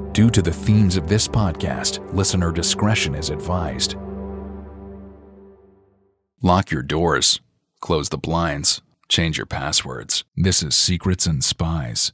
Due to the themes of this podcast, listener discretion is advised. Lock your doors, close the blinds, change your passwords. This is Secrets and Spies.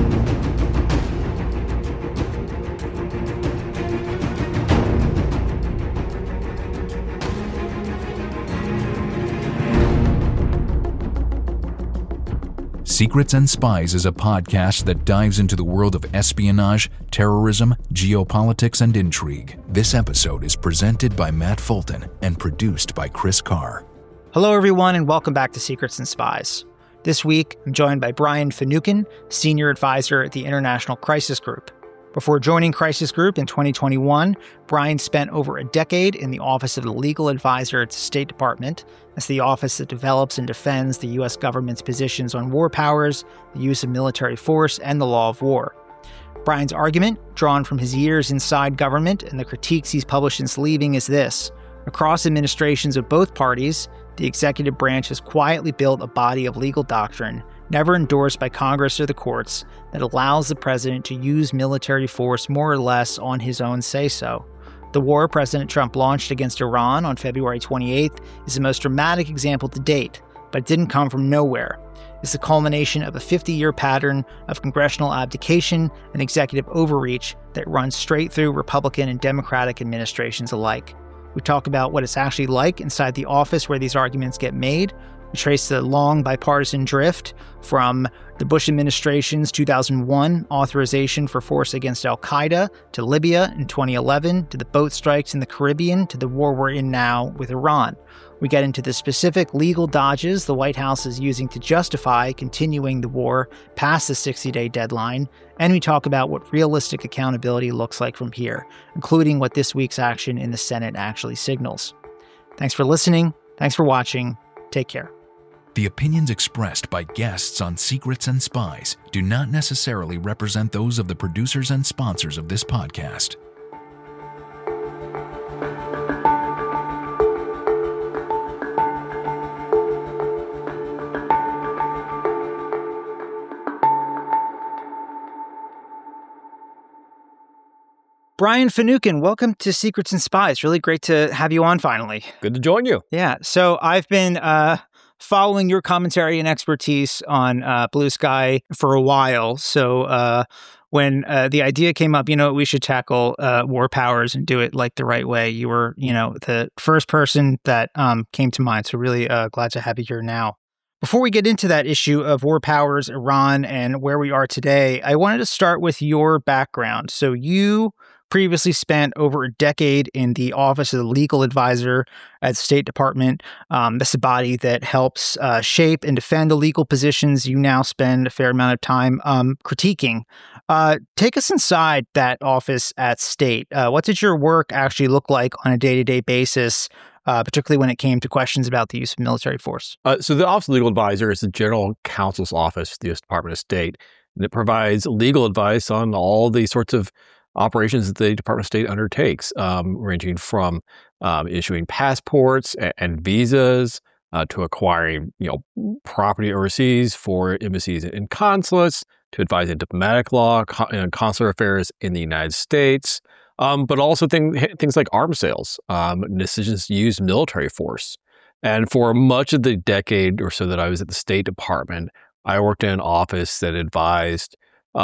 Secrets and Spies is a podcast that dives into the world of espionage, terrorism, geopolitics, and intrigue. This episode is presented by Matt Fulton and produced by Chris Carr. Hello, everyone, and welcome back to Secrets and Spies. This week, I'm joined by Brian Finucane, Senior Advisor at the International Crisis Group. Before joining Crisis Group in 2021, Brian spent over a decade in the Office of the Legal Advisor at the State Department. That's the office that develops and defends the U.S. government's positions on war powers, the use of military force, and the law of war. Brian's argument, drawn from his years inside government and the critiques he's published since leaving, is this. Across administrations of both parties, the executive branch has quietly built a body of legal doctrine, never endorsed by Congress or the courts, that allows the president to use military force more or less on his own say-so. The war President Trump launched against Iran on February 28th is the most dramatic example to date, but it didn't come from nowhere. It's the culmination of a 50-year pattern of congressional abdication and executive overreach that runs straight through Republican and Democratic administrations alike. We talk about what it's actually like inside the office where these arguments get made. We trace the long bipartisan drift from the Bush administration's 2001 authorization for force against al-Qaeda to Libya in 2011 to the boat strikes in the Caribbean to the war we're in now with Iran. We get into the specific legal dodges the White House is using to justify continuing the war past the 60-day deadline, and we talk about what realistic accountability looks like from here, including what this week's action in the Senate actually signals. Thanks for listening. Thanks for watching. Take care. The opinions expressed by guests on Secrets and Spies do not necessarily represent those of the producers and sponsors of this podcast. Brian Finucane, welcome to Secrets and Spies. Really great to have you on finally. Good to join you. Yeah, so I've been following your commentary and expertise on Blue Sky for a while. So when the idea came up, we should tackle war powers and do it like the right way. You were, the first person that came to mind. So really glad to have you here now. Before we get into that issue of war powers, Iran, and where we are today, I wanted to start with your background. So you previously spent over a decade in the Office of the Legal Advisor at the State Department. That's a body that helps shape and defend the legal positions you now spend a fair amount of time critiquing. Take us inside that office at State. What did your work actually look like on a day-to-day basis, particularly when it came to questions about the use of military force? So the Office of Legal Advisor is the General Counsel's Office for the U.S. Department of State, and it provides legal advice on all the sorts of operations that the Department of State undertakes, ranging from issuing passports and visas to acquiring, property overseas for embassies and consulates, to advising diplomatic law and consular affairs in the United States, but also things like arms sales, decisions to use military force. And for much of the decade or so that I was at the State Department, I worked in an office that advised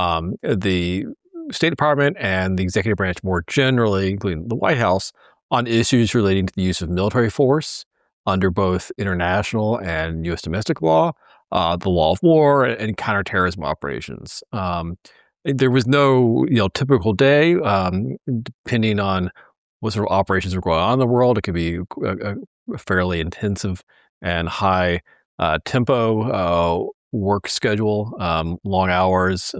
the State Department and the executive branch more generally, including the White House, on issues relating to the use of military force under both international and U.S. domestic law, the law of war, and counterterrorism operations. There was no typical day, depending on what sort of operations were going on in the world. It could be a fairly intensive and high tempo work schedule, long hours.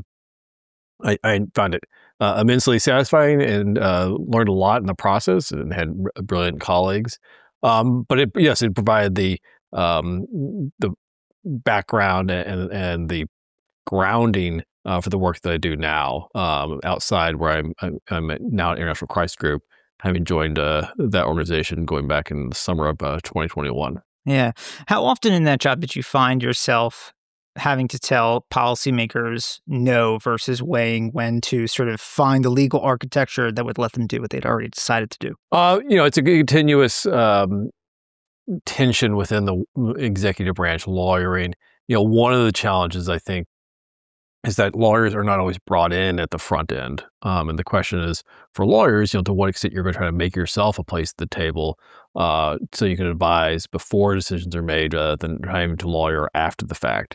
I found it immensely satisfying and learned a lot in the process and had brilliant colleagues. But it provided the background and the grounding for the work that I do now outside where I'm now at International Crisis Group, having joined that organization going back in the summer of 2021. Yeah. How often in that job did you find yourself having to tell policymakers no versus weighing when to sort of find the legal architecture that would let them do what they'd already decided to do? It's a continuous tension within the executive branch lawyering. One of the challenges, I think, is that lawyers are not always brought in at the front end. And the question is, for lawyers, to what extent you're going to try to make yourself a place at the table so you can advise before decisions are made than having to lawyer after the fact.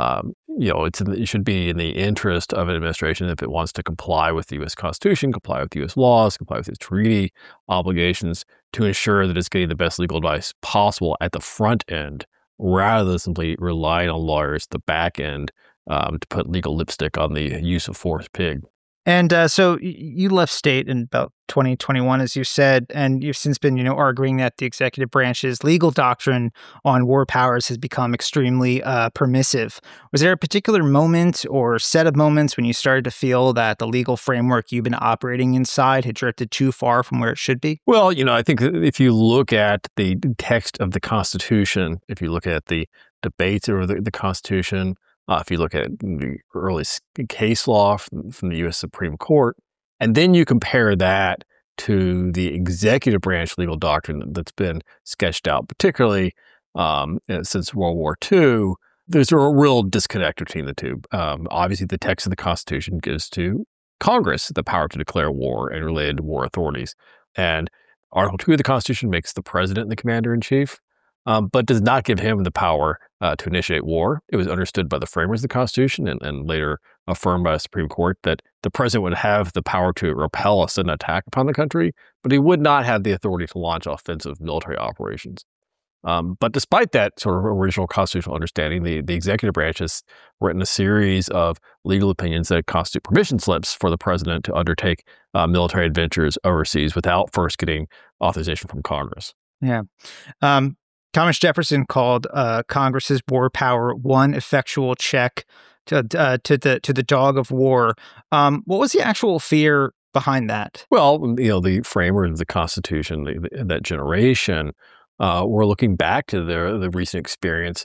It should be in the interest of an administration, if it wants to comply with the U.S. Constitution, comply with U.S. laws, comply with its treaty obligations, to ensure that it's getting the best legal advice possible at the front end, rather than simply relying on lawyers at the back end to put legal lipstick on the use of force pig. And so you left state in about 2021, as you said, and you've since been, arguing that the executive branch's legal doctrine on war powers has become extremely permissive. Was there a particular moment or set of moments when you started to feel that the legal framework you've been operating inside had drifted too far from where it should be? Well, I think if you look at the text of the Constitution, if you look at the debates over the Constitution, if you look at the early case law from the U.S. Supreme Court, and then you compare that to the executive branch legal doctrine that's been sketched out, particularly since World War II, there's a real disconnect between the two. Obviously, the text of the Constitution gives to Congress the power to declare war and related to war authorities. And Article 2 of the Constitution makes the president the commander-in-chief, but does not give him the power to initiate war. It was understood by the framers of the Constitution and later affirmed by the Supreme Court that the president would have the power to repel a sudden attack upon the country, but he would not have the authority to launch offensive military operations. But despite that sort of original constitutional understanding, the executive branch has written a series of legal opinions that constitute permission slips for the president to undertake military adventures overseas without first getting authorization from Congress. Yeah. Thomas Jefferson called Congress's war power one effectual check to the dog of war. What was the actual fear behind that? Well, the framers of the Constitution, that generation, were looking back to the recent experience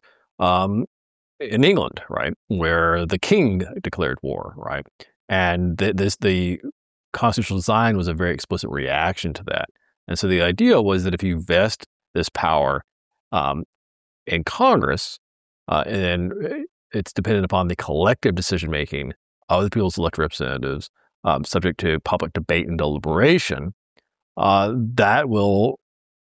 in England, right, where the king declared war, right, and the constitutional design was a very explicit reaction to that. And so the idea was that if you vest this power in Congress, and it's dependent upon the collective decision-making of the people's elected representatives, subject to public debate and deliberation, that will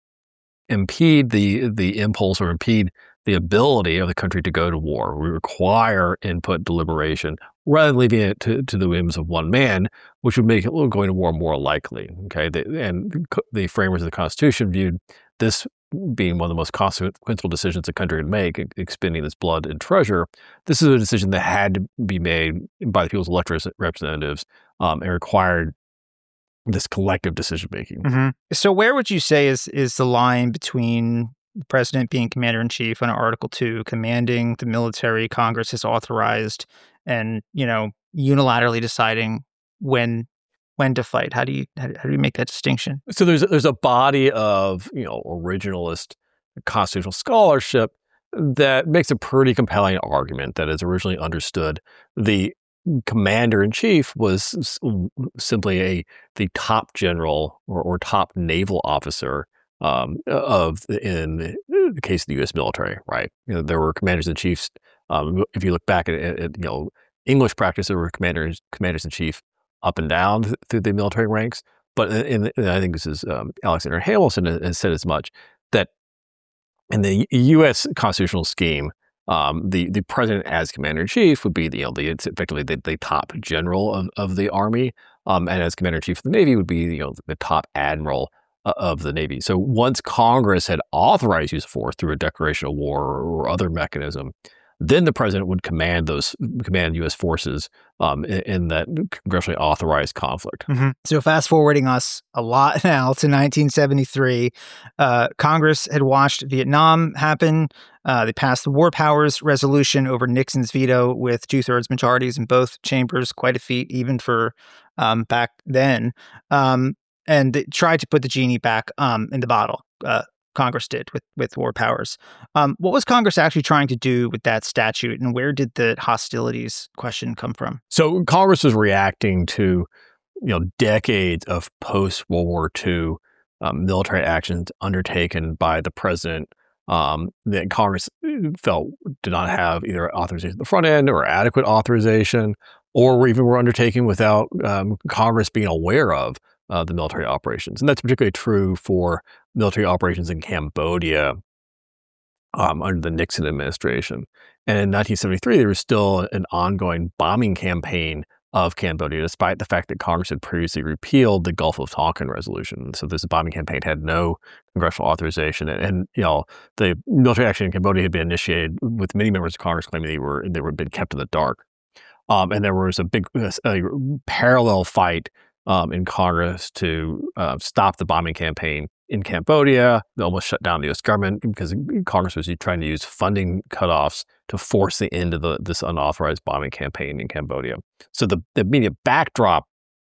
impede the impulse or impede the ability of the country to go to war. We require input deliberation rather than leaving it to the whims of one man, which would make going to war more likely. Okay, and the framers of the Constitution viewed this being one of the most consequential decisions a country could make, expending its blood and treasure. This is a decision that had to be made by the people's elected representatives and required this collective decision-making. Mm-hmm. So where would you say is the line between the president being commander-in-chief under Article 2, commanding the military Congress has authorized, and, unilaterally deciding when to fight? How do you make that distinction? So there's a body of, originalist constitutional scholarship that makes a pretty compelling argument that, as originally understood, the commander-in-chief was simply the top general or top naval officer in the case of the U.S. military, right? There were commanders-in-chiefs. If you look back at English practice, there were commanders-in-chief up and down through the military ranks. But I think this is Alexander Hamilton has said as much, that in the U.S. constitutional scheme, the president as commander-in-chief would be it's effectively the top general of the army, and as commander-in-chief of the Navy would be the top admiral of the Navy. So once Congress had authorized use of force through a declaration of war or other mechanism, then the president would command U.S. forces in that congressionally authorized conflict. Mm-hmm. So fast forwarding us a lot now to 1973, Congress had watched Vietnam happen. They passed the War Powers Resolution over Nixon's veto with 2/3 majorities in both chambers, quite a feat even for back then. And they tried to put the genie back in the bottle. Congress did with war powers. What was Congress actually trying to do with that statute, and where did the hostilities question come from? So Congress was reacting to, decades of post-World War II military actions undertaken by the president that Congress felt did not have either authorization at the front end or adequate authorization, or even were undertaken without Congress being aware of the military operations. And that's particularly true for military operations in Cambodia under the Nixon administration. And in 1973, there was still an ongoing bombing campaign of Cambodia, despite the fact that Congress had previously repealed the Gulf of Tonkin resolution. So this bombing campaign had no congressional authorization. And the military action in Cambodia had been initiated with many members of Congress claiming they were being kept in the dark. And there was a big parallel fight in Congress to stop the bombing campaign in Cambodia. They almost shut down the U.S. government because Congress was trying to use funding cutoffs to force the end of this unauthorized bombing campaign in Cambodia. So the immediate backdrop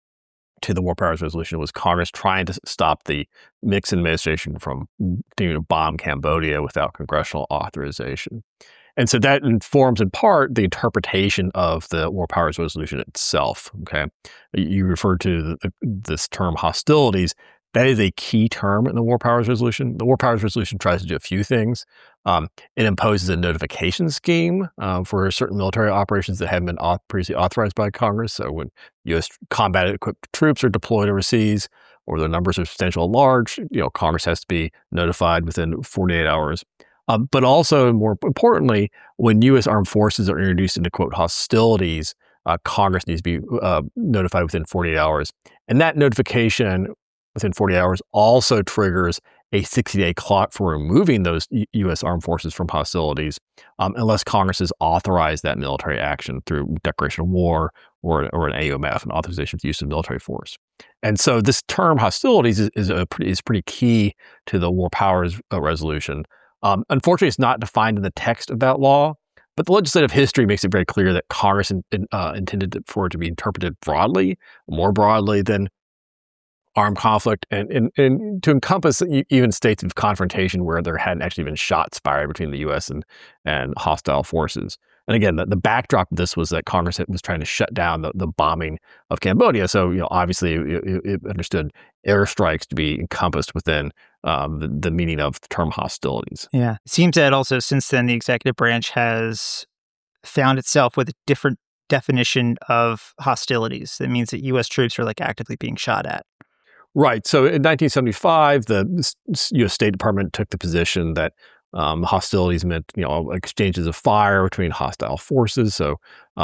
to the War Powers Resolution was Congress trying to stop the Nixon administration from continuing to bomb Cambodia without congressional authorization. And so that informs in part the interpretation of the War Powers Resolution itself. Okay, you referred to this term hostilities. That is a key term in the War Powers Resolution. The War Powers Resolution tries to do a few things. It imposes a notification scheme for certain military operations that haven't been previously authorized by Congress. So when U.S. combat-equipped troops are deployed overseas, or their numbers are substantial and large, Congress has to be notified within 48 hours. But also, more importantly, when U.S. armed forces are introduced into, quote, hostilities, Congress needs to be notified within 48 hours. And that notification within 40 hours also triggers a 60-day clock for removing those U.S. armed forces from hostilities unless Congress has authorized that military action through declaration of war or an AUMF, an authorization for use of military force. And so this term hostilities is pretty key to the War Powers Resolution. Unfortunately, it's not defined in the text of that law, but the legislative history makes it very clear that Congress intended for it to be interpreted broadly, more broadly than armed conflict, and to encompass even states of confrontation where there hadn't actually been shots fired between the U.S. and hostile forces. And again, the backdrop of this was that Congress was trying to shut down the bombing of Cambodia. So, obviously it understood airstrikes to be encompassed within the meaning of the term hostilities. Yeah. It seems that also since then, the executive branch has found itself with a different definition of hostilities. That means that U.S. troops are actively being shot at. Right. So in 1975, the U.S. State Department took the position that hostilities meant, exchanges of fire between hostile forces. So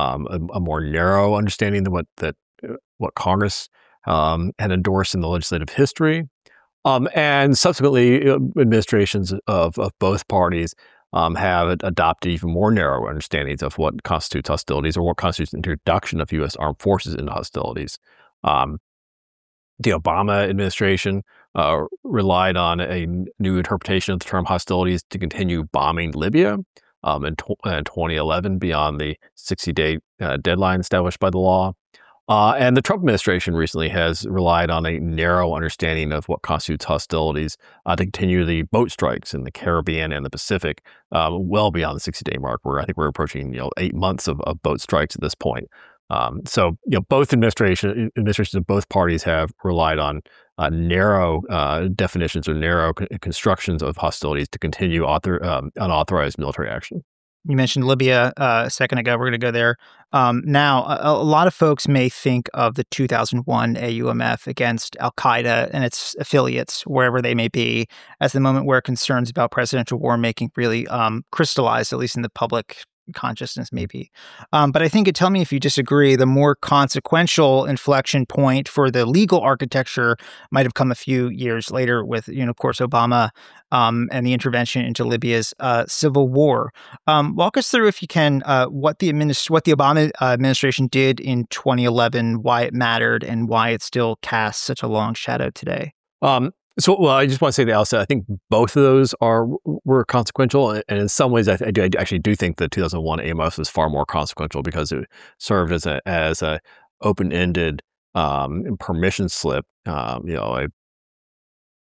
a more narrow understanding than what Congress had endorsed in the legislative history. And subsequently, administrations of both parties have adopted even more narrow understandings of what constitutes hostilities or what constitutes introduction of U.S. armed forces into hostilities. The Obama administration relied on a new interpretation of the term hostilities to continue bombing Libya in 2011 beyond the 60-day deadline established by the law. And the Trump administration recently has relied on a narrow understanding of what constitutes hostilities to continue the boat strikes in the Caribbean and the Pacific well beyond the 60-day mark, where I think we're approaching 8 months of boat strikes at this point. So, both administrations of both parties have relied on narrow definitions or narrow constructions of hostilities to continue unauthorized military action. You mentioned Libya a second ago. We're going to go there. Now, a lot of folks may think of the 2001 AUMF against al-Qaeda and its affiliates, wherever they may be, as the moment where concerns about presidential war making really crystallized, at least in the public consciousness maybe. But I think, tell me if you disagree, the more consequential inflection point for the legal architecture might have come a few years later with, of course, Obama and the intervention into Libya's civil war. Walk us through, if you can, what the Obama administration did in 2011, why it mattered, and why it still casts such a long shadow today. I just want to say at the outset, I think both of those were consequential, and in some ways, I actually do think the 2001 AUMF was far more consequential because it served as a open-ended permission slip, a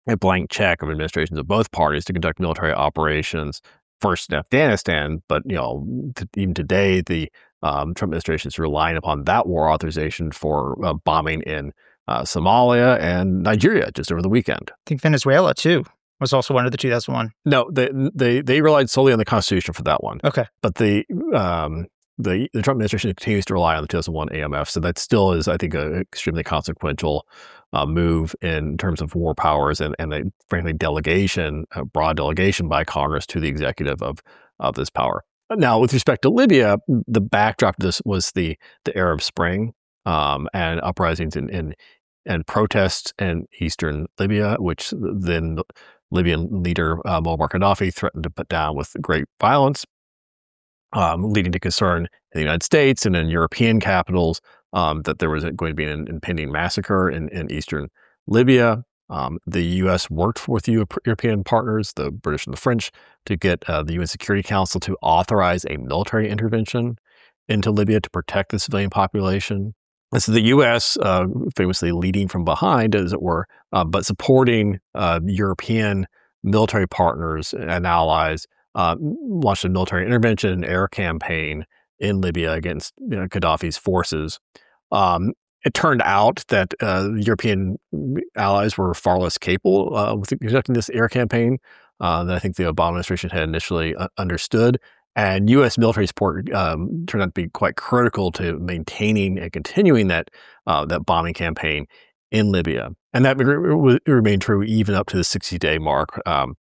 a blank check of administrations of both parties to conduct military operations, first in Afghanistan, but even today, the Trump administration is relying upon that war authorization for bombing in Somalia and Nigeria just over the weekend. I think Venezuela, too, was also under the 2001. No, they relied solely on the Constitution for that one. Okay. But the Trump administration continues to rely on the 2001 AMF, so that still is, I think, an extremely consequential move in terms of war powers and frankly, broad delegation by Congress to the executive of this power. Now, with respect to Libya, the backdrop to this was the Arab Spring and uprisings and protests in eastern Libya, which then the Libyan leader Muammar Gaddafi threatened to put down with great violence, leading to concern in the United States and in European capitals that there was going to be an impending massacre in eastern Libya. The U.S. worked with European partners, the British and the French, to get the UN Security Council to authorize a military intervention into Libya to protect the civilian population. And so the U.S., famously leading from behind, as it were, but supporting European military partners and allies, launched a military intervention, air campaign in Libya against Gaddafi's forces. It turned out that European allies were far less capable with conducting this air campaign than I think the Obama administration had initially understood. And U.S. military support turned out to be quite critical to maintaining and continuing that bombing campaign in Libya. And that remained true even up to the 60-day mark,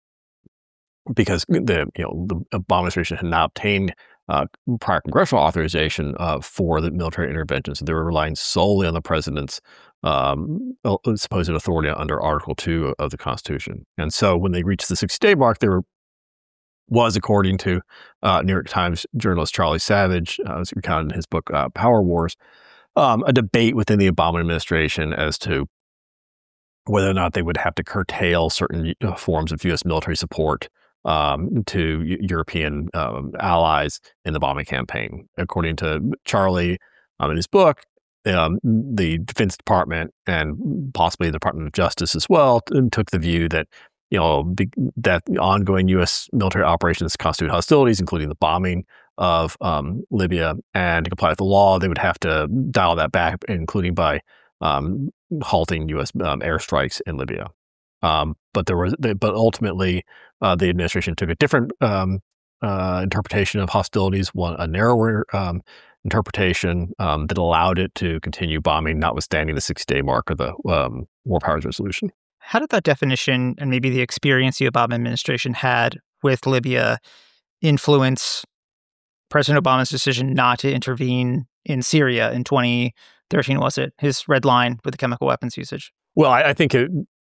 because the Obama administration had not obtained prior congressional authorization for the military intervention. So they were relying solely on the president's supposed authority under Article 2 of the Constitution. And so when they reached the 60-day mark, there was, according to New York Times journalist Charlie Savage, as recounted in his book Power Wars, a debate within the Obama administration as to whether or not they would have to curtail certain forms of U.S. military support to European allies in the bombing campaign. According to Charlie in his book, the Defense Department and possibly the Department of Justice as well took the view that that ongoing U.S. military operations constitute hostilities, including the bombing of Libya, and to comply with the law, they would have to dial that back, including by halting U.S. airstrikes in Libya. But ultimately, the administration took a different interpretation of hostilities, a narrower interpretation that allowed it to continue bombing, notwithstanding the 60-day mark of the War Powers Resolution. How did that definition and maybe the experience the Obama administration had with Libya influence President Obama's decision not to intervene in Syria in 2013, was it? His red line with the chemical weapons usage? Well, I think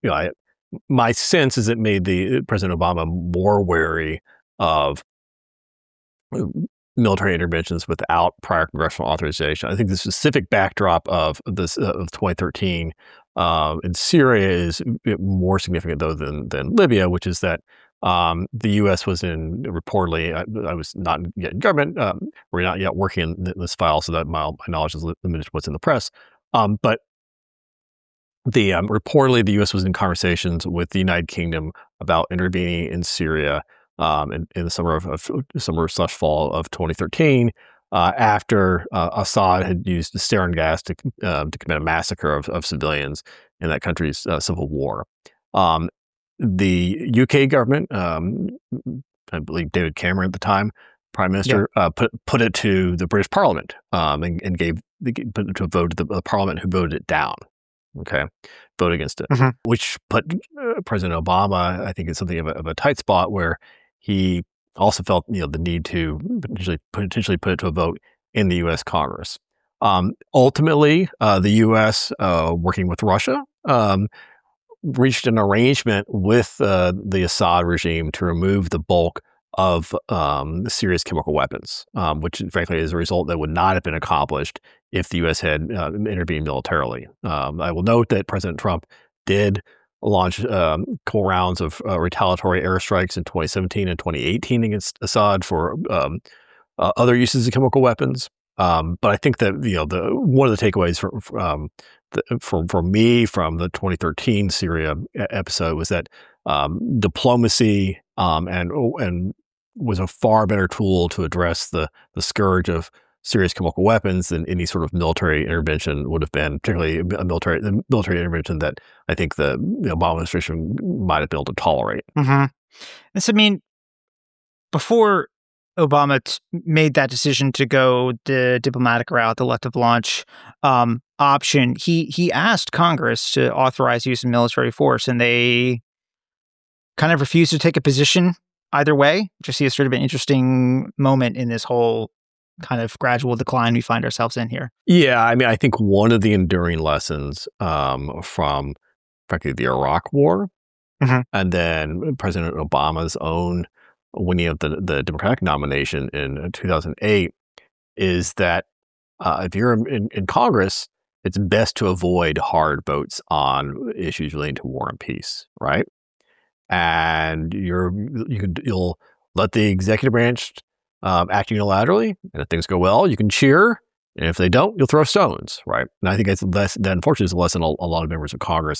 my sense is it made the President Obama more wary of military interventions without prior congressional authorization. I think the specific backdrop of this of 2013 in Syria is more significant, though, than Libya, which is that the U.S. was reportedly, I was not yet in government, we're not yet working in this file, so that my knowledge is limited to what's in the press. But reportedly, the U.S. was in conversations with the United Kingdom about intervening in Syria in the summer/fall of 2013, after Assad had used sarin gas to commit a massacre of civilians in that country's civil war. The UK government, I believe David Cameron at the time, Prime Minister, put it to the British Parliament and put it to a vote to the Parliament, who voted it down. Vote against it, which put President Obama, I think, in something of a tight spot where he also felt the need to potentially put it to a vote in the U.S. Congress. Ultimately, the U.S., working with Russia, reached an arrangement with the Assad regime to remove the bulk of Syria's chemical weapons, which, frankly, is a result that would not have been accomplished if the U.S. had intervened militarily. I will note that President Trump did launch couple rounds of retaliatory airstrikes in 2017 and 2018 against Assad for other uses of chemical weapons. But I think that the one of the takeaways for me from the 2013 Syria episode was that diplomacy and was a far better tool to address the scourge of serious chemical weapons than any sort of military intervention would have been, particularly the military intervention that I think the Obama administration might have been able to tolerate. Mm-hmm. And so, I mean, before Obama made that decision to go the diplomatic route, the elective launch option, he asked Congress to authorize use of military force, and they kind of refused to take a position either way, which I see as sort of an interesting moment in this whole kind of gradual decline we find ourselves in here. Yeah, I mean, I think one of the enduring lessons from, frankly, the Iraq War, and then President Obama's own winning of the Democratic nomination in 2008 is that if you're in Congress, it's best to avoid hard votes on issues relating to war and peace, right? And you'll let the executive branch act unilaterally, and if things go well, you can cheer, and if they don't, you'll throw stones, right? And I think that unfortunately is a lesson a lot of members of Congress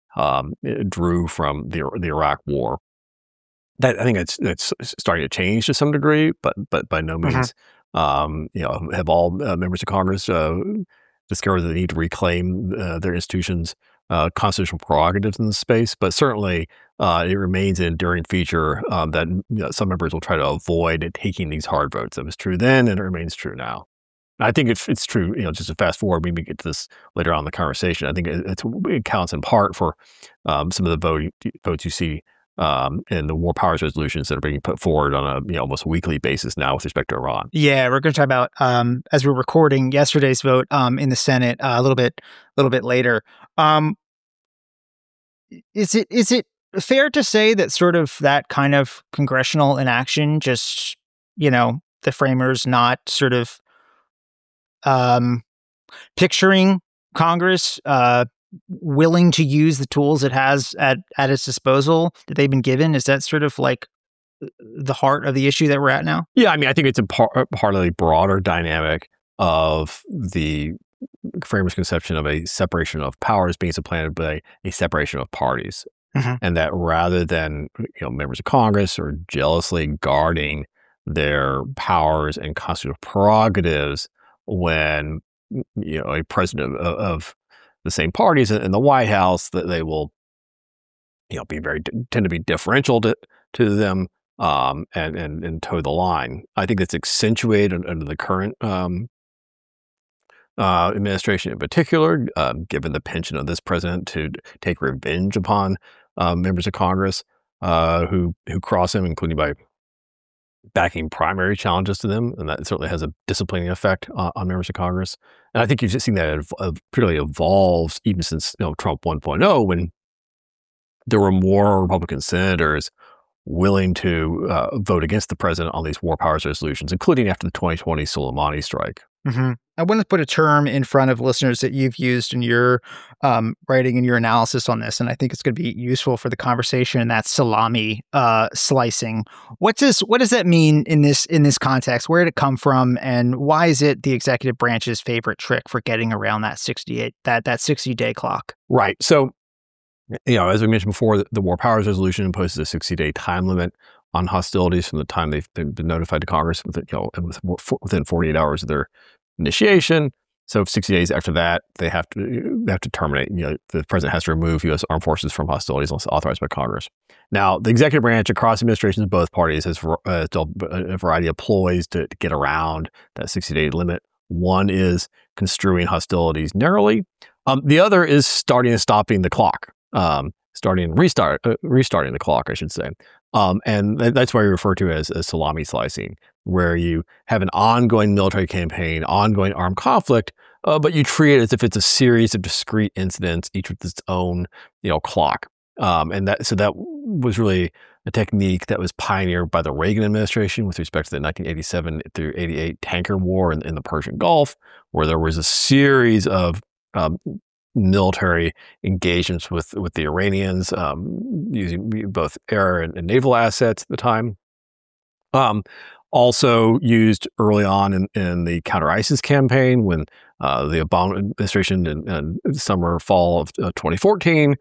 drew from the Iraq War. That I think it's starting to change to some degree, but by no means have all members of Congress discovered the need to reclaim their institutions' constitutional prerogatives in the space. But certainly, it remains an enduring feature that some members will try to avoid taking these hard votes. That was true then, and it remains true now. I think it's true. Just to fast forward, maybe get to this later on in the conversation. I think it counts in part for some of the votes you see in the war powers resolutions that are being put forward on a almost weekly basis now with respect to Iran. Yeah, we're going to talk about as we're recording yesterday's vote in the Senate a little bit later. Is it fair to say that sort of that kind of congressional inaction, just the framers not sort of picturing Congress willing to use the tools it has at its disposal that they've been given? Is that sort of like the heart of the issue that we're at now? Yeah, I mean, I think it's a part of the broader dynamic of the framers' conception of a separation of powers being supplanted by a separation of parties. And that rather than members of Congress are jealously guarding their powers and constitutional prerogatives when a president of the same parties in the White House, that they will tend to be differential to them and toe the line. I think that's accentuated under the current administration in particular, given the penchant of this president to take revenge upon members of Congress who cross him, including by backing primary challenges to them, and that certainly has a disciplining effect on members of Congress. And I think you've just seen that particularly evolves even since Trump 1.0, when there were more Republican senators willing to vote against the president on these war powers resolutions, including after the 2020 Soleimani strike. I want to put a term in front of listeners that you've used in your writing and your analysis on this, and I think it's going to be useful for the conversation, and that's salami slicing. What does that mean in this context? Where did it come from, and why is it the executive branch's favorite trick for getting around that 60-day clock? Right. So, as we mentioned before, the War Powers Resolution imposes a 60-day time limit on hostilities from the time they've been notified to Congress within 48 hours of their initiation. So 60 days after that, they have to terminate. The president has to remove U.S. armed forces from hostilities unless authorized by Congress. Now, the executive branch across administrations of both parties has a variety of ploys to get around that 60-day limit. One is construing hostilities narrowly. The other is starting and stopping the clock. Restarting the clock, I should say. And that's why we refer to it as salami slicing, where you have an ongoing military campaign, ongoing armed conflict, but you treat it as if it's a series of discrete incidents, each with its own, clock. And that was really a technique that was pioneered by the Reagan administration with respect to the 1987 through 88 tanker war in the Persian Gulf, where there was a series of military engagements with the Iranians, using both air and naval assets at the time. Also used early on in the counter-ISIS campaign when the Obama administration in summer, fall of 2014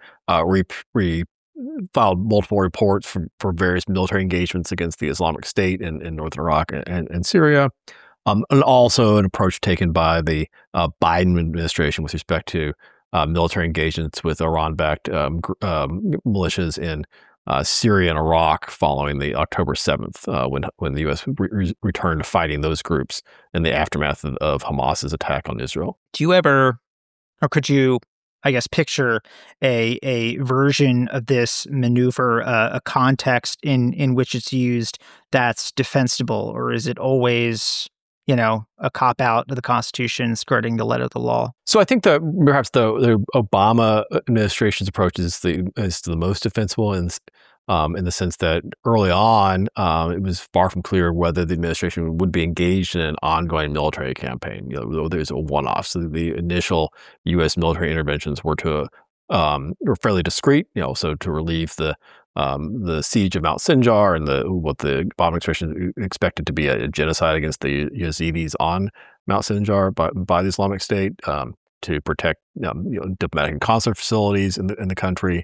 filed multiple reports for various military engagements against the Islamic State in northern Iraq and Syria. And also an approach taken by the Biden administration with respect to military engagements with Iran-backed militias in Syria and Iraq following the October 7th, when the U.S. returned to fighting those groups in the aftermath of Hamas's attack on Israel. Do you ever, or could you, I guess, picture a version of this maneuver, a context in which it's used that's defensible, or is it always, a cop-out of the Constitution skirting the letter of the law? So I think that perhaps the Obama administration's approach is the most defensible in the sense that early on, it was far from clear whether the administration would be engaged in an ongoing military campaign. There's a one-off. So the initial U.S. military interventions were were fairly discreet. So to relieve the siege of Mount Sinjar and what the Obama administration expected to be a genocide against the Yazidis on Mount Sinjar by the Islamic State, to protect diplomatic and consular facilities in the country,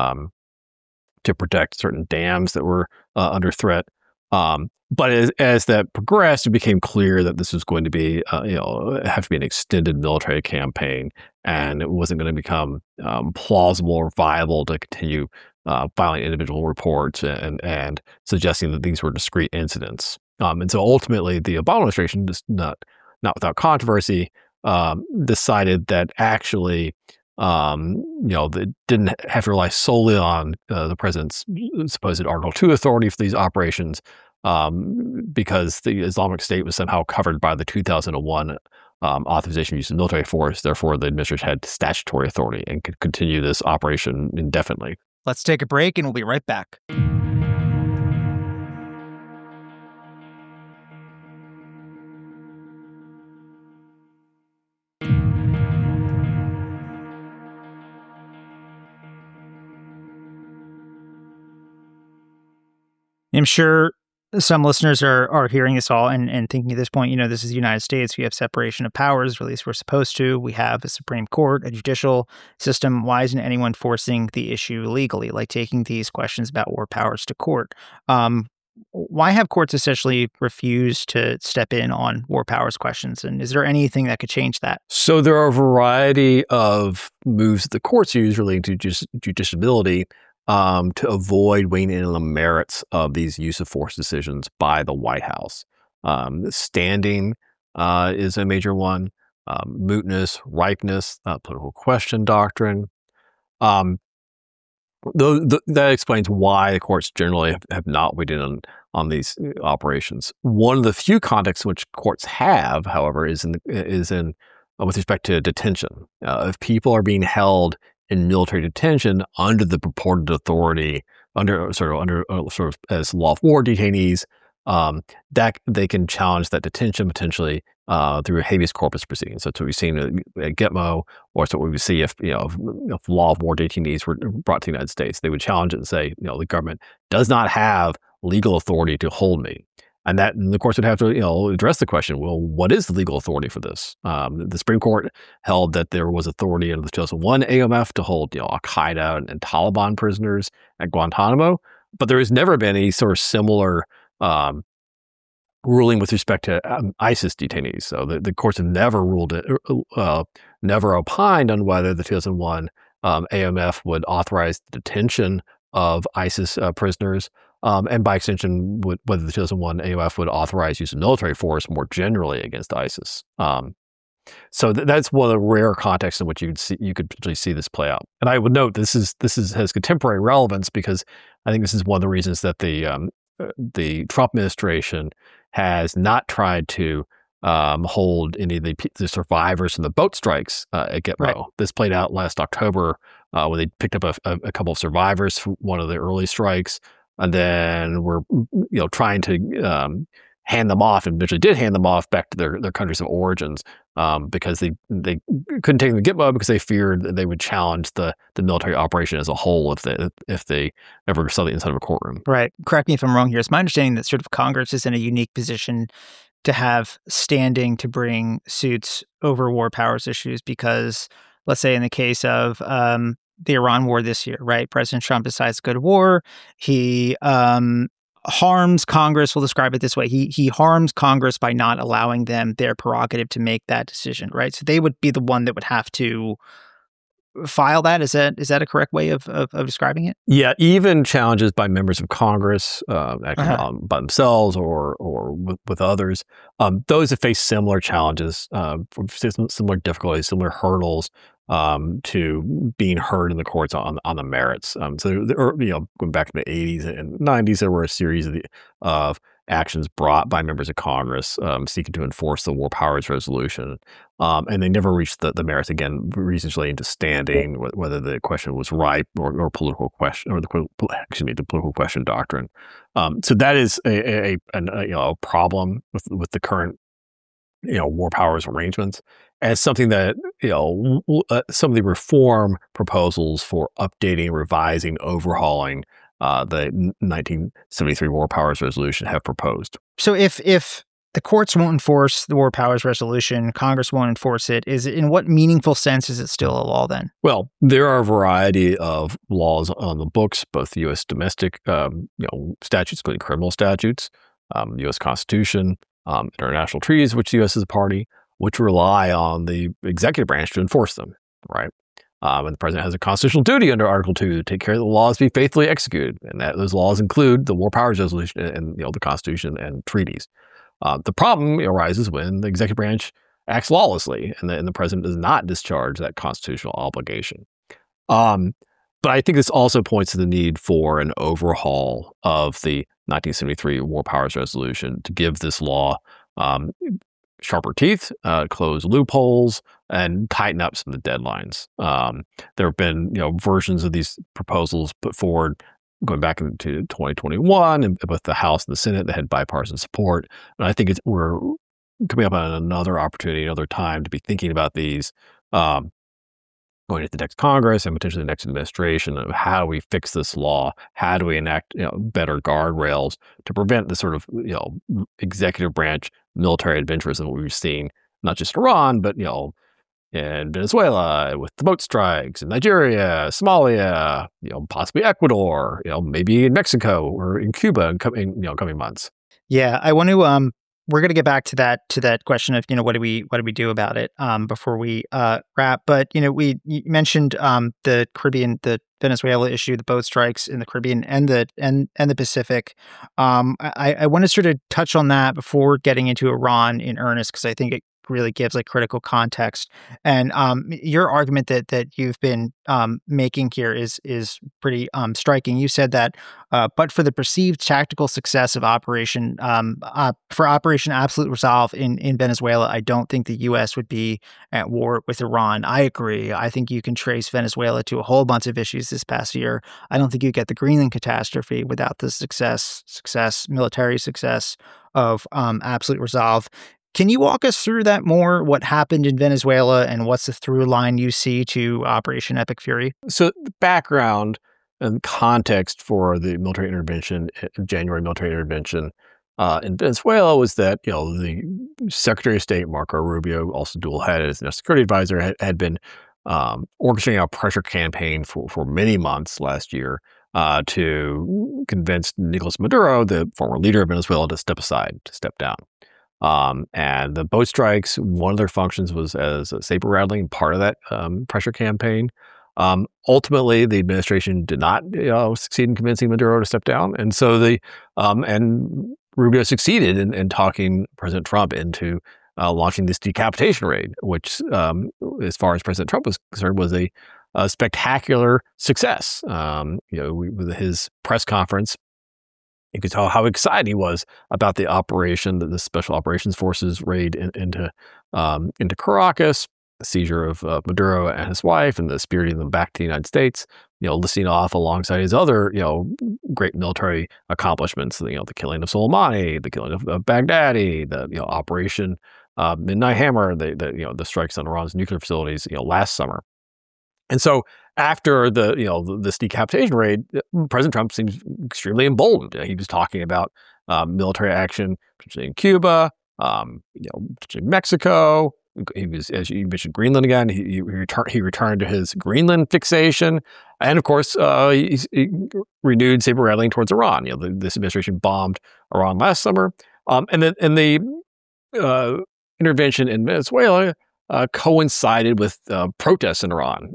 to protect certain dams that were under threat. But as that progressed, it became clear that this was going to be, have to be an extended military campaign, and it wasn't going to become plausible or viable to continue filing individual reports and suggesting that these were discrete incidents. And so ultimately, the Obama administration, just not without controversy, decided that actually, they didn't have to rely solely on the president's supposed Article 2 authority for these operations, because the Islamic State was somehow covered by the 2001 authorization use of military force. Therefore, the administration had statutory authority and could continue this operation indefinitely. Let's take a break and we'll be right back. I'm sure some listeners are hearing this all and thinking at this point, this is the United States. We have separation of powers, or at least we're supposed to. We have a Supreme Court, a judicial system. Why isn't anyone forcing the issue legally, like taking these questions about war powers to court? Why have courts essentially refused to step in on war powers questions? And is there anything that could change that? So there are a variety of moves that the courts use relating to justiciability, to avoid weighing in on the merits of these use of force decisions by the White House. Standing is a major one. Mootness, ripeness, political question doctrine. That explains why the courts generally have not weighed in on these operations. One of the few contexts in which courts have, however, is in with respect to detention. If people are being held in military detention under the purported authority, under as lawful war detainees, that they can challenge that detention potentially through habeas corpus proceedings. So that's what we've seen at Gitmo, or so we would see if law of war detainees were brought to the United States. They would challenge it and say, the government does not have legal authority to hold me. And the courts would have to, address the question, well, what is the legal authority for this? The Supreme Court held that there was authority under the 2001 AMF to hold, Al-Qaeda and Taliban prisoners at Guantanamo, but there has never been any sort of similar ruling with respect to ISIS detainees. So the courts have never never opined on whether the 2001 AMF would authorize the detention of ISIS prisoners, and by extension, whether the 2001 AMF would authorize use of military force more generally against ISIS. So that's one of the rare contexts in which you could potentially see this play out. And I would note this has contemporary relevance, because I think this is one of the reasons that the Trump administration has not tried to hold any of the survivors from the boat strikes at Gitmo. Right. This played out last October when they picked up a couple of survivors from one of the early strikes, and then we're trying to hand them off, and eventually did hand them off back to their countries of origins, because they couldn't take them to Gitmo because they feared that they would challenge the military operation as a whole if they ever saw the inside of a courtroom. Right. Correct me if I'm wrong here. It's my understanding that sort of Congress is in a unique position to have standing to bring suits over war powers issues because, let's say in the case of the Iran war this year, right? President Trump decides to go to war. He harms Congress. We'll describe it this way. He harms Congress by not allowing them their prerogative to make that decision, right? So they would be the one that would have to file that. Is that a correct way of describing it? Yeah, even challenges by members of Congress, by themselves or with others, those that face similar challenges, similar difficulties, similar hurdles to being heard in the courts on the merits. So going back to the 80s and 90s, there were a series of actions brought by members of Congress seeking to enforce the War Powers Resolution, and they never reached the merits. Again, reasons relating to standing, whether the question was ripe or political question, or the political question doctrine. So that is a problem with the current war powers arrangements, as something that some of the reform proposals for updating, revising, overhauling the 1973 War Powers Resolution have proposed. So if the courts won't enforce the War Powers Resolution, Congress won't enforce it, in what meaningful sense is it still a law then? Well, there are a variety of laws on the books, both U.S. domestic statutes, including criminal statutes, the U.S. Constitution, international treaties, which the U.S. is a party, which rely on the executive branch to enforce them, right? And the president has a constitutional duty under Article 2 to take care of the laws be faithfully executed. And those laws include the War Powers Resolution and the Constitution and treaties. The problem arises when the executive branch acts lawlessly and the president does not discharge that constitutional obligation. But I think this also points to the need for an overhaul of the 1973 War Powers Resolution to give this law sharper teeth, close loopholes, and tighten up some of the deadlines. There have been versions of these proposals put forward going back into 2021 and with the House and the Senate that had bipartisan support. And I think we're coming up on another opportunity, another time to be thinking about these going into the next Congress and potentially the next administration of how we fix this law, how do we enact better guardrails to prevent the sort of executive branch military adventurism that we've seen, not just Iran, but in Venezuela with the boat strikes, in Nigeria, Somalia, possibly Ecuador, maybe in Mexico or in Cuba in coming months. Yeah, I want to. We're going to get back to that question of what do we do about it before we wrap. But you mentioned the Caribbean, the Venezuela issue, the boat strikes in the Caribbean and the Pacific. I want to sort of touch on that before getting into Iran in earnest, because I think it really gives critical context. And your argument that you've been making here is pretty striking. You said that but for the perceived tactical success of Operation Absolute Resolve in Venezuela, I don't think the U.S. would be at war with Iran. I agree. I think you can trace Venezuela to a whole bunch of issues this past year. I don't think you get the Greenland catastrophe without the military success of Absolute Resolve. Can you walk us through that more? What happened in Venezuela and what's the through line you see to Operation Epic Fury? So the background and context for the military intervention, January military intervention in Venezuela was that, the Secretary of State, Marco Rubio, also dual-headed as national security advisor, had been orchestrating a pressure campaign for many months last year to convince Nicolas Maduro, the former leader of Venezuela, to step down. And the boat strikes, one of their functions was as a saber rattling part of that pressure campaign. Ultimately, the administration did not succeed in convincing Maduro to step down, and so and Rubio succeeded in talking President Trump into launching this decapitation raid, which, as far as President Trump was concerned, was a spectacular success. With his press conference, you could tell how excited he was about the operation, the Special Operations Forces raid into Caracas, the seizure of Maduro and his wife, and the spiriting them back to the United States. listing off alongside his other, great military accomplishments, the killing of Soleimani, the killing of Baghdadi, the Operation Midnight Hammer, the strikes on Iran's nuclear facilities, last summer. And so after this decapitation raid, President Trump seems extremely emboldened. He was talking about military action, particularly in Cuba, particularly Mexico. He was, as you mentioned, Greenland again. He returned to his Greenland fixation, and of course, he renewed saber rattling towards Iran. This administration bombed Iran last summer, and the intervention in Venezuela coincided with protests in Iran,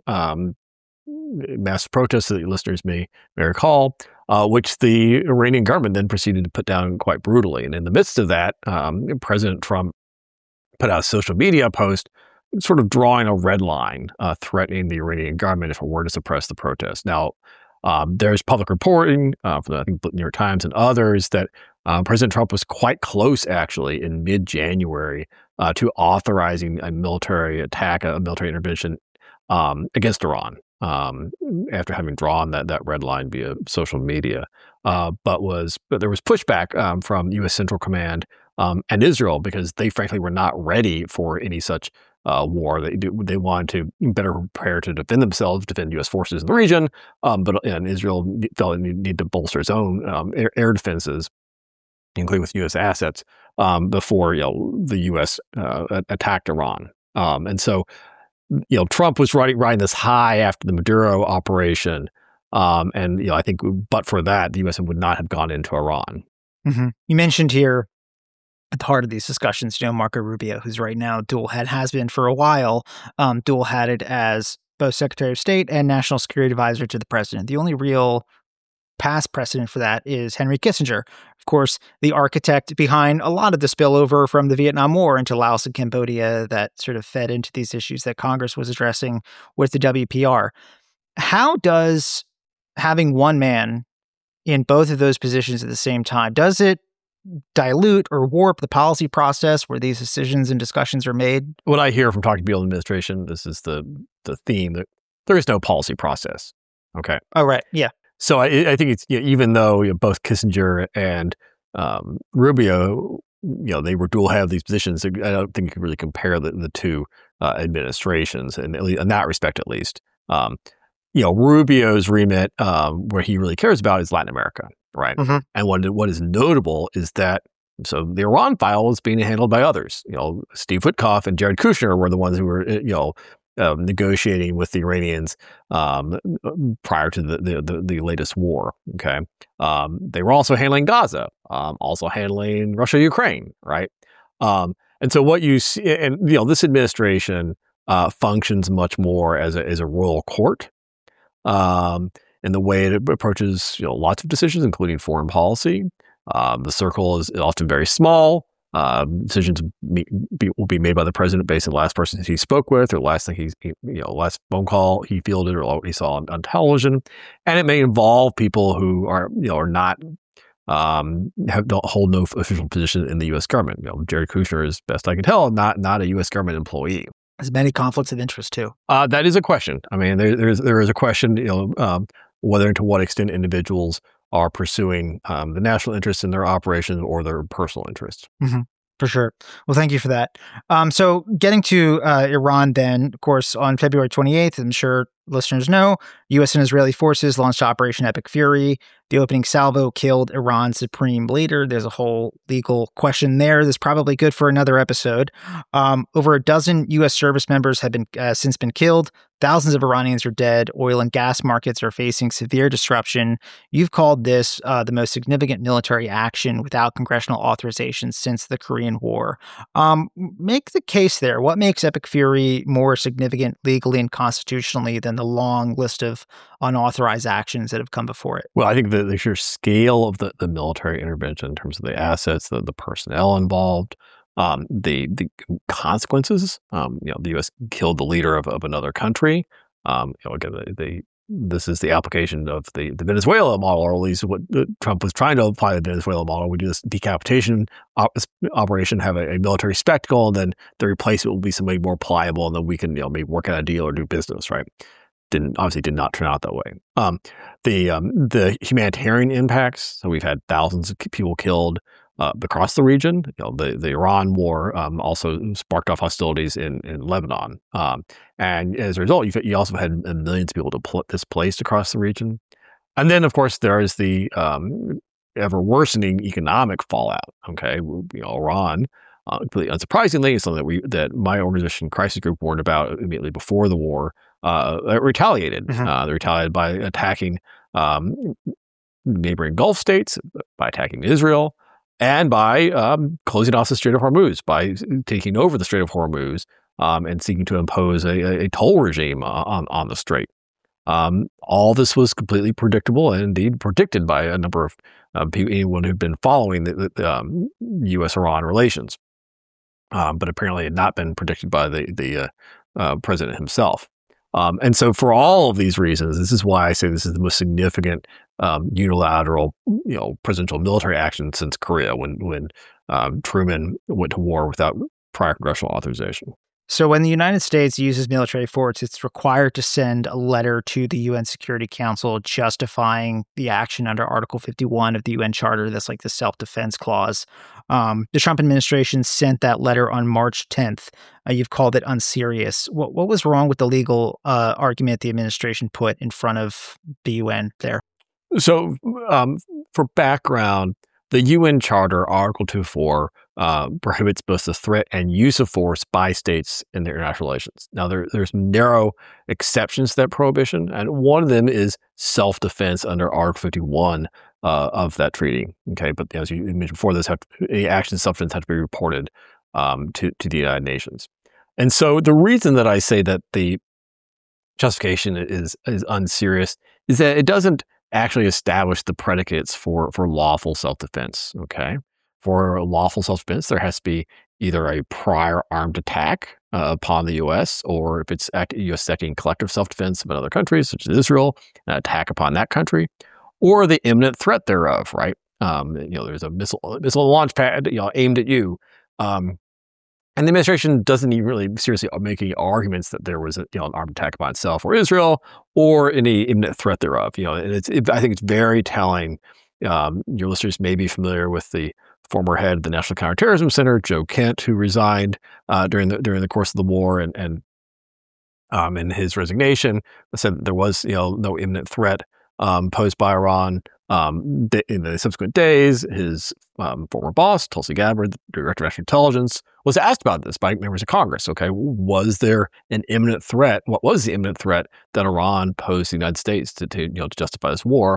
mass protests that listeners may recall, which the Iranian government then proceeded to put down quite brutally. And in the midst of that, President Trump put out a social media post sort of drawing a red line, threatening the Iranian government if it were to suppress the protests. Now, there's public reporting from, I think, the New York Times and others that President Trump was quite close, actually, in mid-January to authorizing a military attack, a military intervention against Iran after having drawn that red line via social media. But there was pushback from U.S. Central Command and Israel because they frankly were not ready for any such war. They wanted to better prepare to defend themselves, defend U.S. forces in the region, and Israel felt it needed to bolster its own air defenses, including with U.S. assets, before the U.S. attacked Iran. And so, Trump was riding this high after the Maduro operation, and I think, but for that, the U.S. would not have gone into Iran. Mm-hmm. You mentioned here at the heart of these discussions, Marco Rubio, who's right now dual-head, has been for a while, dual-headed as both Secretary of State and National Security Advisor to the President. The only real past precedent for that is Henry Kissinger, of course, the architect behind a lot of the spillover from the Vietnam War into Laos and Cambodia that sort of fed into these issues that Congress was addressing with the WPR. How does having one man in both of those positions at the same time, does it dilute or warp the policy process where these decisions and discussions are made? What I hear from talking to people in administration, this is the theme, that there is no policy process. Okay. Oh, right. Yeah. So I think it's, even though both Kissinger and Rubio, they were dual head of these positions, I don't think you can really compare the two administrations, and in that respect, at least. Rubio's remit, where he really cares about, is Latin America, right? Mm-hmm. And what is notable is that the Iran file is being handled by others. Steve Witkoff and Jared Kushner were the ones who were negotiating with the Iranians prior to the latest war. Okay, they were also handling Gaza, also handling Russia-Ukraine, right? And so what you see, and this administration functions much more as a royal court in the way it approaches lots of decisions, including foreign policy. The circle is often very small. Decisions will be made by the president based on the last person he spoke with, or last thing last phone call he fielded, or what he saw on television, and it may involve people who are not don't hold no official position in the U.S. government. Jared Kushner is, best I can tell, not a U.S. government employee. There's many conflicts of interest too. That is a question. I mean, there is a question, whether and to what extent individuals are pursuing the national interests in their operations or their personal interests. Mm-hmm. For sure. Well, thank you for that. So getting to Iran then, of course, on February 28th, I'm sure listeners know, U.S. and Israeli forces launched Operation Epic Fury. The opening salvo killed Iran's supreme leader. There's a whole legal question there that's probably good for another episode. Over a dozen U.S. service members have been since been killed. Thousands of Iranians are dead. Oil and gas markets are facing severe disruption. You've called this the most significant military action without congressional authorization since the Korean War. Make the case there. What makes Epic Fury more significant legally and constitutionally than the long list of unauthorized actions that have come before it? Well, I think the sheer scale of the military intervention in terms of the assets, the personnel involved, the consequences. The U.S. killed the leader of another country. Again, this is the application of the Venezuela model, or at least what Trump was trying to apply the Venezuela model. We do this decapitation operation, have a military spectacle, and then the replacement will be somebody more pliable, and then we can maybe work out a deal or do business, right? obviously did not turn out that way. The humanitarian impacts. So we've had thousands of people killed across the region. The Iran war also sparked off hostilities in Lebanon, and as a result, you also had millions of people displaced across the region. And then, of course, there is the ever worsening economic fallout. Okay, Iran. Completely unsurprisingly, it's something that my organization, Crisis Group, warned about immediately before the war. Retaliated. They retaliated by attacking neighboring Gulf states, by attacking Israel, and by closing off the Strait of Hormuz, by taking over the Strait of Hormuz and seeking to impose a toll regime on the strait. All this was completely predictable and indeed predicted by a number of people, anyone who'd been following the U.S.-Iran relations. But apparently had not been predicted by the president himself. And so for all of these reasons, this is why I say this is the most significant unilateral, presidential military action since Korea, when Truman went to war without prior congressional authorization. So when the United States uses military force, it's required to send a letter to the UN Security Council justifying the action under Article 51 of the UN Charter. That's like the self-defense clause. The Trump administration sent that letter on March 10th. You've called it unserious. What was wrong with the legal argument the administration put in front of the UN there? So for background, the UN Charter, Article 2.4, prohibits both the threat and use of force by states in their international relations. Now, there's narrow exceptions to that prohibition, and one of them is self-defense under Article 51 of that treaty. Okay, but as you mentioned before, any action self-defense have to be reported to the United Nations. And so the reason that I say that the justification is unserious is that it doesn't actually establish the predicates for lawful self-defense. Okay. For lawful self-defense, there has to be either a prior armed attack upon the U.S., or if it's U.S. acting collective self-defense of other countries, such as Israel, an attack upon that country, or the imminent threat thereof, right? There's a missile launch pad, aimed at you. And the administration doesn't even really seriously make any arguments that there was an armed attack upon itself or Israel, or any imminent threat thereof. And I think it's very telling. Your listeners may be familiar with the former head of the National Counterterrorism Center, Joe Kent, who resigned during the course of the war, and in his resignation said that there was no imminent threat posed by Iran. In the subsequent days, his former boss, Tulsi Gabbard, the Director of National Intelligence, was asked about this by members of Congress. Okay, was there an imminent threat? What was the imminent threat that Iran posed to the United States to justify this war?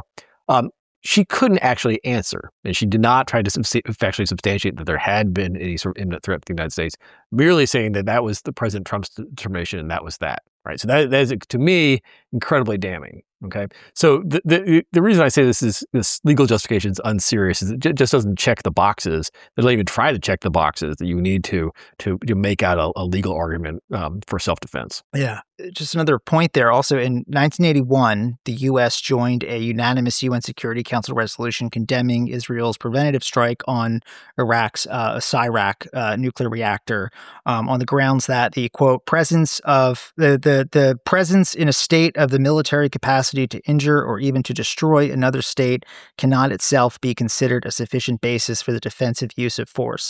She couldn't actually answer, and she did not try to factually substantiate that there had been any sort of imminent threat to the United States, merely saying that was the President Trump's determination and that was that. Right. So that is, to me, incredibly damning. Okay. So the reason I say this legal justification is unserious is it just doesn't check the boxes. They don't even try to check the boxes that you need to make out a legal argument for self-defense. Yeah. Just another point there. Also, in 1981, the U.S. joined a unanimous UN Security Council resolution condemning Israel's preventative strike on Iraq's Sirak nuclear reactor on the grounds that the, quote, presence of the presence in a state of the military capacity to injure or even to destroy another state cannot itself be considered a sufficient basis for the defensive use of force.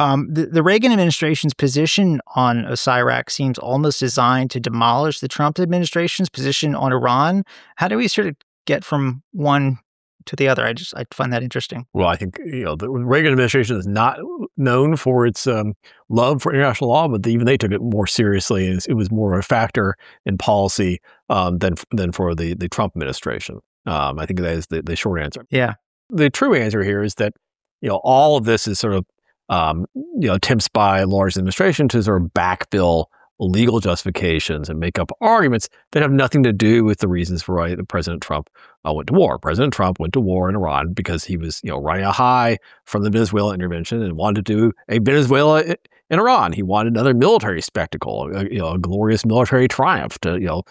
The Reagan administration's position on Sirak seems almost designed to demolish the Trump administration's position on Iran. How do we sort of get from one to the other? I find that interesting. Well, I think the Reagan administration is not known for its love for international law, but even they took it more seriously. It was more a factor in policy than for the Trump administration. I think that is the short answer. Yeah. The true answer here is that all of this is sort of attempts by large administration to sort of backfill legal justifications and make up arguments that have nothing to do with the reasons for why President Trump went to war. President Trump went to war in Iran because he was, riding a high from the Venezuela intervention and wanted to do a Venezuela in Iran. He wanted another military spectacle, a glorious military triumph to,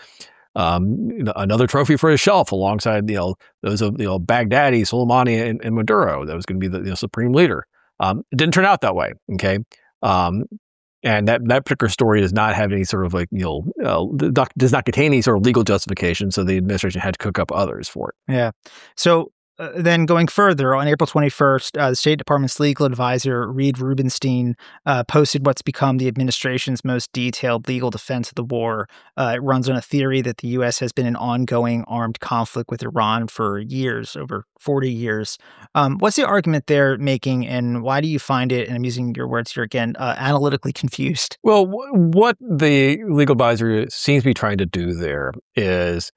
another trophy for his shelf alongside, those of, Baghdadi, Soleimani, and Maduro. That was going to be the supreme leader. It didn't turn out that way. Okay. And that particular story does not have any sort of does not contain any sort of legal justification. So the administration had to cook up others for it. Yeah. So then going further, on April 21st, the State Department's legal advisor, Reed Rubenstein, posted what's become the administration's most detailed legal defense of the war. It runs on a theory that the U.S. has been in ongoing armed conflict with Iran for years, over 40 years. What's the argument they're making, and why do you find it, and I'm using your words here again, analytically confused? Well, what the legal advisor seems to be trying to do there is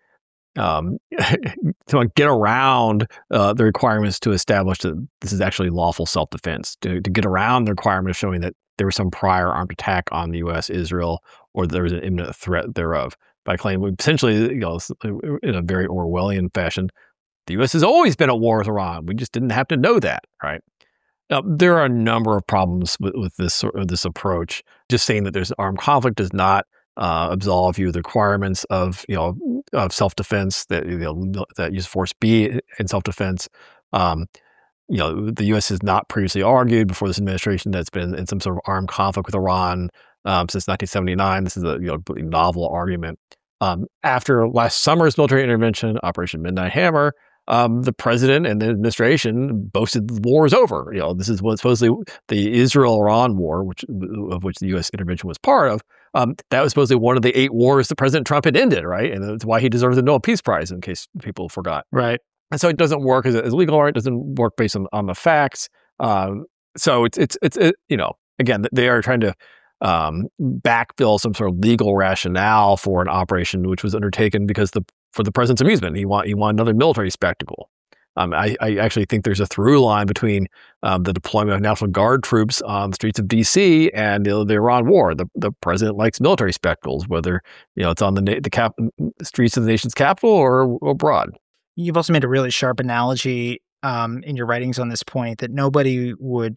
to get around the requirements to establish that this is actually lawful self-defense, to get around the requirement of showing that there was some prior armed attack on the U.S., Israel, or there was an imminent threat thereof, by claiming essentially, in a very Orwellian fashion, the U.S. has always been at war with Iran. We just didn't happen to know that, right? Now, there are a number of problems with this approach. Just saying that there's an armed conflict does not absolve you of the requirements of self-defense, that use force be in self-defense. The U.S. has not previously argued before this administration that's been in some sort of armed conflict with Iran since 1979. This is a novel argument. After last summer's military intervention, Operation Midnight Hammer, the president and the administration boasted the war is over. This is what supposedly the Israel-Iran war, of which the U.S. intervention was part of. That was supposedly one of the 8 wars that President Trump had ended, right? And that's why he deserves the Nobel Peace Prize, in case people forgot. Right. And so it doesn't work as a legal art. It doesn't work based on the facts. So it's again, they are trying to backfill some sort of legal rationale for an operation which was undertaken for the president's amusement. He wanted another military spectacle. I actually think there's a through line between the deployment of National Guard troops on the streets of D.C. and the Iran war. The president likes military spectacles, whether it's on the streets of the nation's capital or abroad. You've also made a really sharp analogy in your writings on this point that nobody would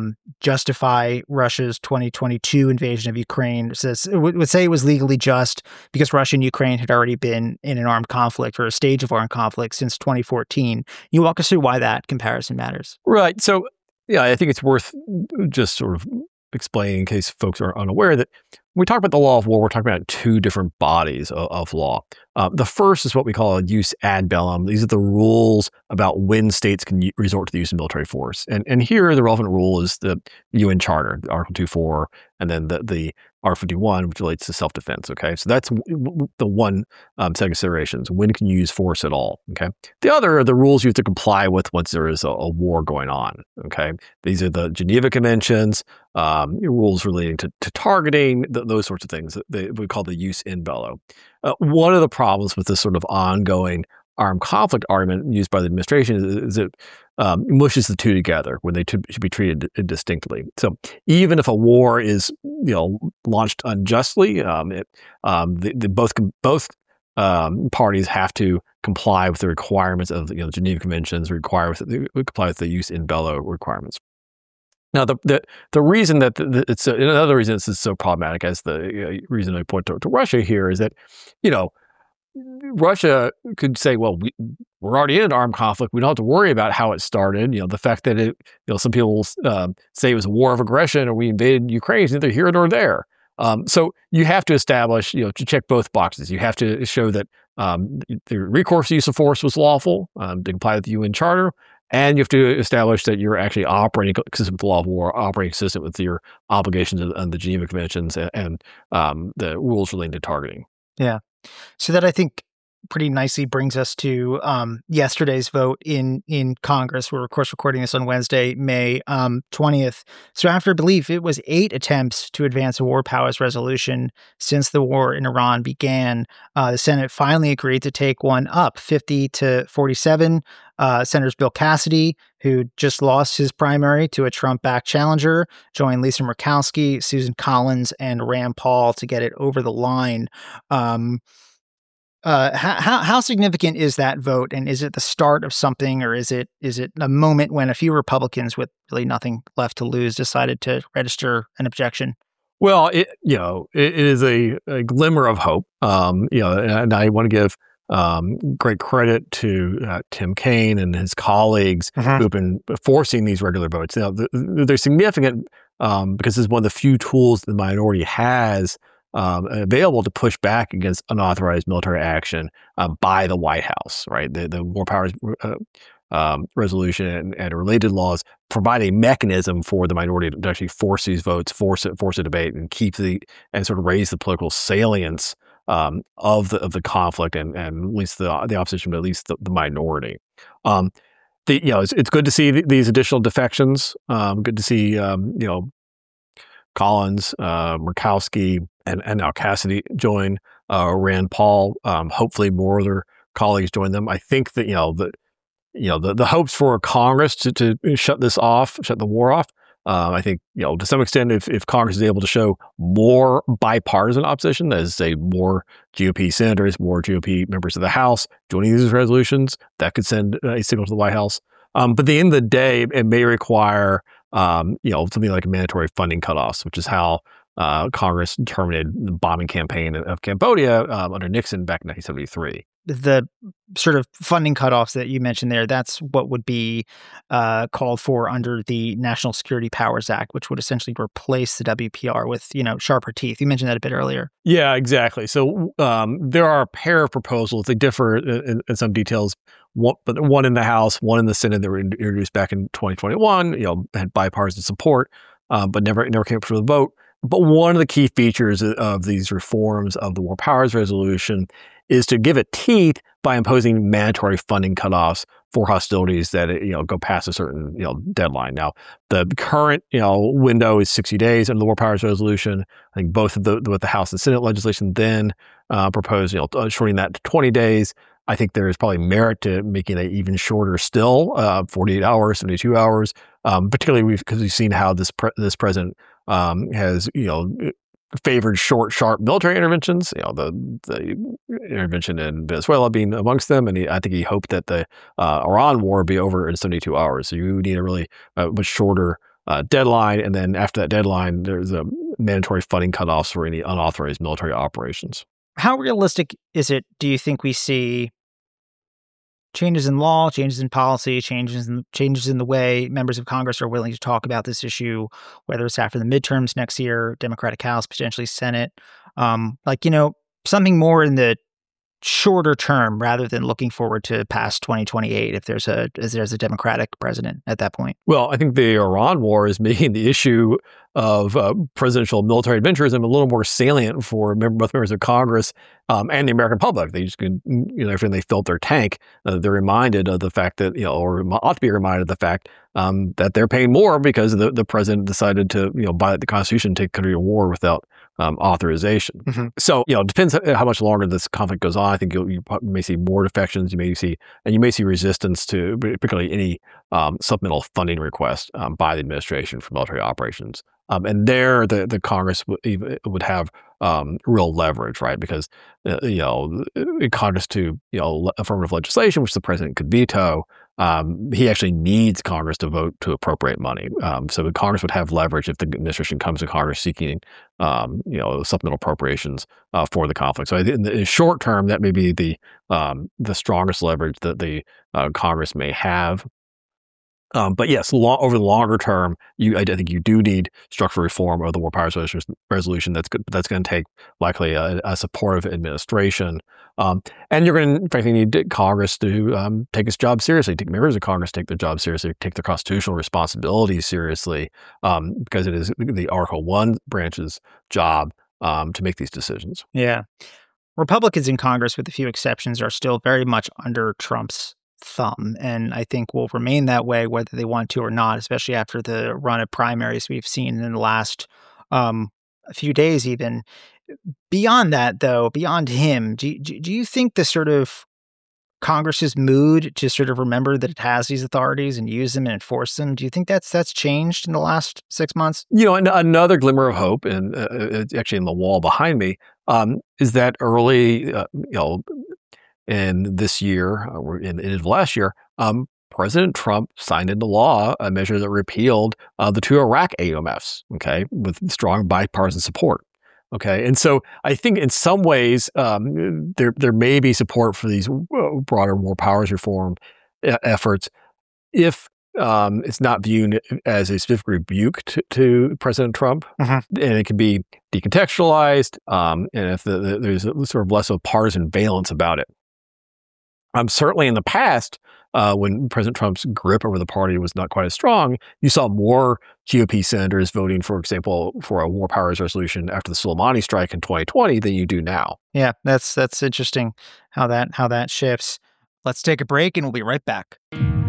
justify Russia's 2022 invasion of Ukraine. Would say it was legally just because Russia and Ukraine had already been in an armed conflict or a stage of armed conflict since 2014. You walk us through why that comparison matters. Right. So, yeah, I think it's worth just sort of explaining in case folks are unaware that when we talk about the law of war, we're talking about 2 different bodies of law. The first is what we call a jus ad bellum. These are the rules about when states can resort to the use of military force. And here, the relevant rule is the UN Charter, Article 2.4, and then the Article 51, which relates to self-defense, okay? So that's the one set of considerations. When can you use force at all, okay? The other are the rules you have to comply with once there is a war going on, okay? These are the Geneva Conventions, rules relating to targeting, those sorts of things. We call the jus in bello. One of the problems with this sort of ongoing armed conflict argument used by the administration is it mushes the 2 together when they should be treated distinctly. So even if a war is launched unjustly, both parties have to comply with the requirements of the Geneva Conventions, comply with the jus in bello requirements. Now, the reason that it's another reason this is so problematic, as the reason I point to Russia here, is that Russia could say, well, we're already in an armed conflict. We don't have to worry about how it started. The fact that some people say it was a war of aggression or we invaded Ukraine is neither here nor there. So you have to establish, to check both boxes. You have to show that the recourse use of force was lawful to comply with the UN Charter. And you have to establish that you're actually operating consistent with the law of war, operating consistent with your obligations on the Geneva Conventions and the rules relating to targeting. Yeah. So that, I think, pretty nicely brings us to yesterday's vote in Congress. We're, of course, recording this on Wednesday, May 20th. So after, I believe, it was 8 attempts to advance a war powers resolution since the war in Iran began, the Senate finally agreed to take one up, 50-47. Senators Bill Cassidy, who just lost his primary to a Trump-backed challenger, joined Lisa Murkowski, Susan Collins, and Rand Paul to get it over the line. How significant is that vote, and is it the start of something, or is it a moment when a few Republicans with really nothing left to lose decided to register an objection? Well, it is a glimmer of hope. And I want to give great credit to Tim Kaine and his colleagues who've been forcing these regular votes. Now, they're significant because it's one of the few tools the minority has available to push back against unauthorized military action by the White House, right? The War Powers resolution and related laws provide a mechanism for the minority to actually force these votes, force a debate, and and sort of raise the political salience of the conflict and at least the opposition, but at least the minority. It's good to see these additional defections. Good to see Collins, Murkowski, and now Cassidy join Rand Paul. Hopefully, more of their colleagues join them. I think that the hopes for Congress to shut the war off. I think to some extent, if Congress is able to show more bipartisan opposition, that is, say, more GOP senators, more GOP members of the House joining these resolutions, that could send a signal to the White House. But at the end of the day, it may require something like mandatory funding cutoffs, which is how Congress terminated the bombing campaign of Cambodia under Nixon back in 1973. The sort of funding cutoffs that you mentioned there, that's what would be called for under the National Security Powers Act, which would essentially replace the WPR with, sharper teeth. You mentioned that a bit earlier. Yeah, exactly. So there are a pair of proposals. They differ in some details. One in the House, one in the Senate that were introduced back in 2021, had bipartisan support, but never came up for the vote. But one of the key features of these reforms of the War Powers Resolution is to give it teeth by imposing mandatory funding cutoffs for hostilities that go past a certain deadline. Now, the current window is 60 days under the War Powers Resolution. I think both of the House and Senate legislation then proposed shortening that to 20 days. I think there is probably merit to making it even shorter still, 48 hours, 72 hours, particularly because we've seen how this president has favored short, sharp military interventions. The intervention in Venezuela being amongst them, and I think he hoped that the Iran war would be over in 72 hours. So you need a really much shorter deadline, and then after that deadline, there's a mandatory funding cutoffs for any unauthorized military operations. How realistic is it, do you think, we see changes in law, changes in policy, changes in the way members of Congress are willing to talk about this issue, whether it's after the midterms next year, Democratic House, potentially Senate, something more in the shorter term rather than looking forward to past 2028 if there's a Democratic president at that point? Well, I think the Iran war is making the issue of presidential military adventurism a little more salient for both members of Congress and the American public. They just after they filled their tank, they're reminded of the fact that or ought to be reminded of the fact that they're paying more because the president decided to violate the Constitution, take country to war without authorization. Mm-hmm. So it depends how much longer this conflict goes on. I think you may see more defections. You may see resistance to particularly any supplemental funding request by the administration for military operations. And there, the Congress would have real leverage, right? Because in Congress to affirmative legislation, which the president could veto, he actually needs Congress to vote to appropriate money. So the Congress would have leverage if the administration comes to Congress seeking supplemental appropriations for the conflict. So in the short term, that may be the strongest leverage that the Congress may have. But yes, over the longer term, I think you do need structural reform of the War Powers Resolution. That's going to take likely a supportive administration, and you're going to, in fact, need Congress to take its job seriously. Take members of Congress take their job seriously, take their constitutional responsibilities seriously, because it is the Article 1 branch's job to make these decisions. Yeah, Republicans in Congress, with a few exceptions, are still very much under Trump's thumb, and I think will remain that way whether they want to or not, especially after the run of primaries we've seen in the last few days even. Beyond that, though, beyond him, do you think the sort of Congress's mood to sort of remember that it has these authorities and use them and enforce them, do you think that's changed in the last 6 months? Another glimmer of hope, and it's actually in the wall behind me, is that early, in this year, or in the end of last year, President Trump signed into law a measure that repealed the 2 Iraq AUMFs, with strong bipartisan support. And so I think in some ways there may be support for these broader war powers reform efforts if it's not viewed as a specific rebuke to President Trump, and it can be decontextualized, and if there's sort of less of a partisan valence about it. Certainly in the past, when President Trump's grip over the party was not quite as strong, you saw more GOP senators voting, for example, for a war powers resolution after the Soleimani strike in 2020 than you do now. Yeah, that's interesting how that shifts. Let's take a break and we'll be right back.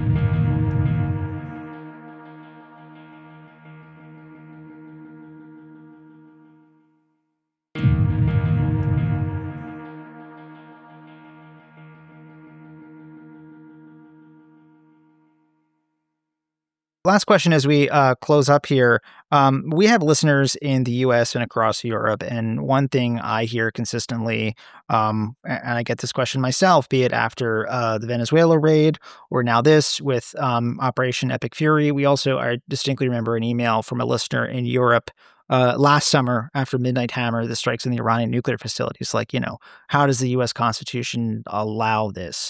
Last question as we close up here. We have listeners in the U.S. and across Europe, and one thing I hear consistently, and I get this question myself, be it after the Venezuela raid or now this with Operation Epic Fury. I distinctly remember an email from a listener in Europe last summer after Midnight Hammer, the strikes in the Iranian nuclear facilities. Like, how does the U.S. Constitution allow this?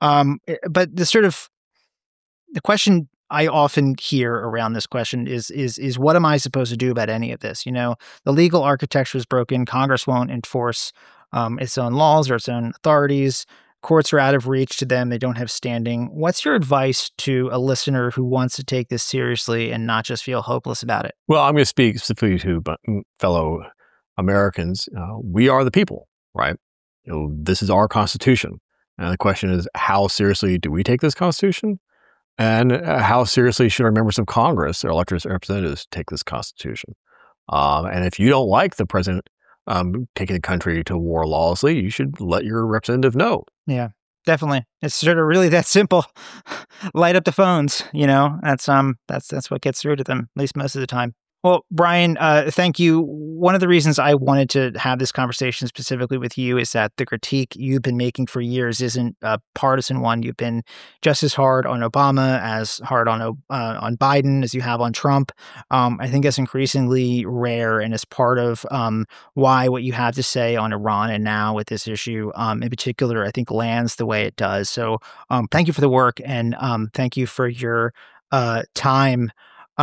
But the question I often hear around this question is what am I supposed to do about any of this? The legal architecture is broken. Congress won't enforce its own laws or its own authorities. Courts are out of reach to them. They don't have standing. What's your advice to a listener who wants to take this seriously and not just feel hopeless about it? Well, I'm going to speak specifically to fellow Americans. We are the people, right? This is our Constitution. And the question is, how seriously do we take this Constitution? And how seriously should our members of Congress, our elected representatives, take this Constitution? And if you don't like the president taking the country to war lawlessly, you should let your representative know. Yeah, definitely. It's sort of really that simple. Light up the phones. That's what gets through to them, at least most of the time. Well, Brian, thank you. One of the reasons I wanted to have this conversation specifically with you is that the critique you've been making for years isn't a partisan one. You've been just as hard on Obama, as hard on Biden as you have on Trump. I think that's increasingly rare and is part of why what you have to say on Iran and now with this issue in particular, I think lands the way it does. So thank you for the work and thank you for your time.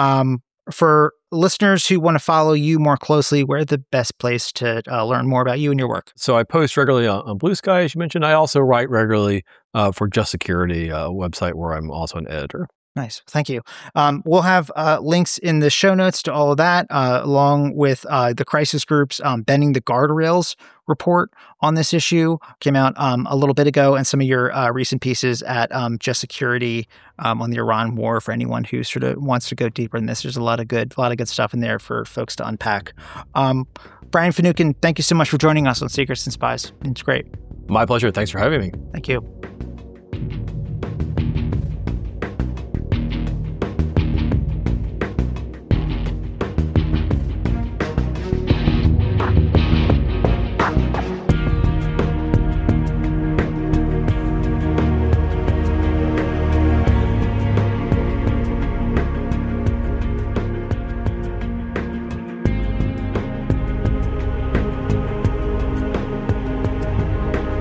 For listeners who want to follow you more closely, where's the best place to learn more about you and your work? So I post regularly on Blue Sky, as you mentioned. I also write regularly for Just Security, a website where I'm also an editor. Nice. Thank you. We'll have links in the show notes to all of that, along with the crisis group's Bending the Guardrails report on this issue. Came out a little bit ago, and some of your recent pieces at Just Security on the Iran war for anyone who sort of wants to go deeper in this. There's a lot of good stuff in there for folks to unpack. Brian Finucane, thank you so much for joining us on Secrets and Spies. It's great. My pleasure. Thanks for having me. Thank you.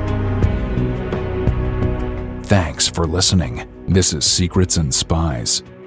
Thanks for listening. This is Secrets and Spies.